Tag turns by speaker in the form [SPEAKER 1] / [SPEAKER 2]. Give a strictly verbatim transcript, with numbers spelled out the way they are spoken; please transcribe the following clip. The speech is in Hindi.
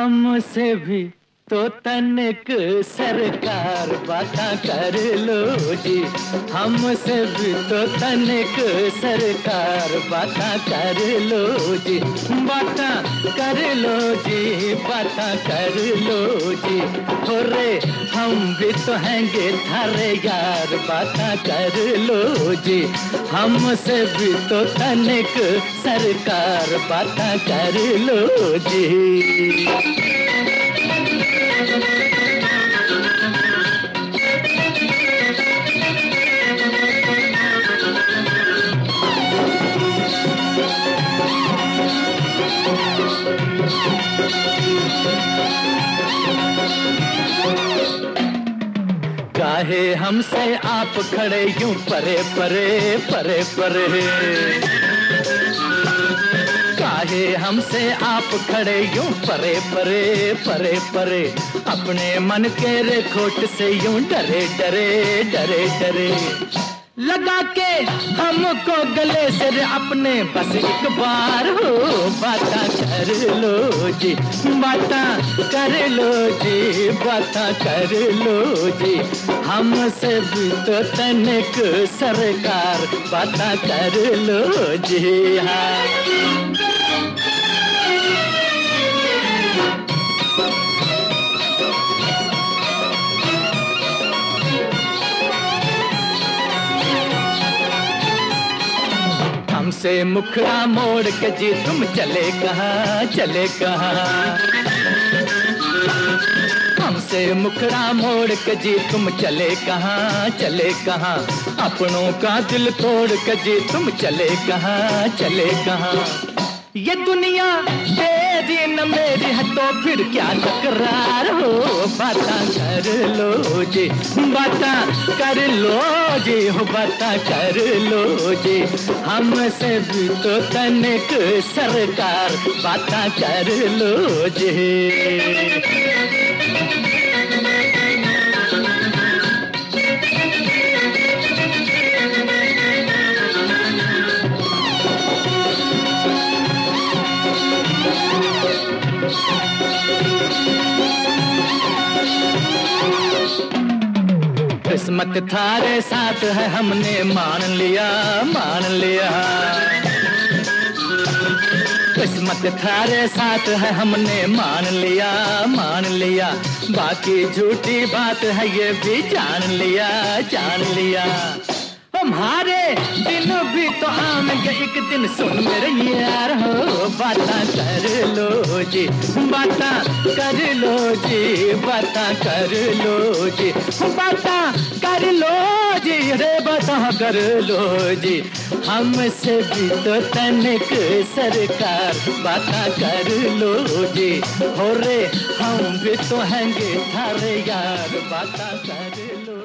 [SPEAKER 1] हमसे भी तो तनिक सरकार बातां कर लो जी, हमसे भी तो तनिक सरकार बातां कर लो जी, बातां कर लो जी, बातां कर लो जी। हो रे हम भी तो हैंगे थारे यार, बातां कर लो जी, हमसे भी तो तनिक सरकार बातां कर लो जी। काहे हमसे आप खड़े यूं परे परे परे परे, काहे हमसे आप खड़े यूं परे परे परे परे, अपने मन के रेखोट से यूं डरे डरे डरे डरे, लगा के हमको गले से अपने बस एक बार हो बातां कर लो जी, बातां कर लो जी, बातां कर लो जी, हमसे भी तो तनिक सरकार बातां कर लो जी। हाँ हमसे मुखड़ा मोड़ के जी तुम चले कहाँ चले कहाँ, हमसे मुखड़ा मोड़ के जी तुम चले कहाँ चले कहाँ, अपनों का दिल तोड़ के जी तुम चले कहाँ चले कहाँ। ये दुनिया तेरी न मेरी है तो फिर क्या तकरार हो, बातां कर लो जी, बातां कर लो जी, हो बातां कर लो जी, हमसे भी तो तनिक सरकार बातां कर लो जी। किस्मत थारे साथ है हमने मान लिया मान लिया, किस्मत थारे साथ है हमने मान लिया मान लिया, बाकी झूठी बात है ये भी जान लिया जान लिया। हमारे दिन भी तो आएंगे एक दिन सुन मेरे यार हो, बातां कर लो जी, बातां कर लो जी, बातां कर लो जी, बातां कर लो जी, रे बातां कर लो जी, हमसे भी तो तनिक सरकार बातां कर लो जी। हो रे हम भी तो हैंगे थारे यार, बातां कर लो।